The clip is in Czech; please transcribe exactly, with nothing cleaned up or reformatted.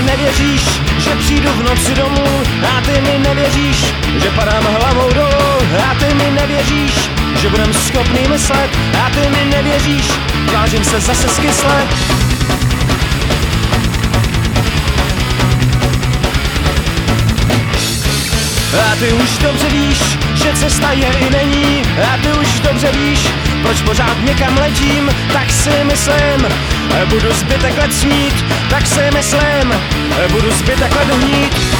nevěříš, že přijdu v noci domů. A ty mi nevěříš, že padám hlavou dolů. A ty mi nevěříš, že budem schopný myslet. A ty mi nevěříš, vážím se zase skysle. A ty už dobře víš, že cesta je i není. A ty už dobře víš, proč pořád někam letím. Tak si myslím, budu zbytek let snít. Tak si myslím, budu zbytek let hnít.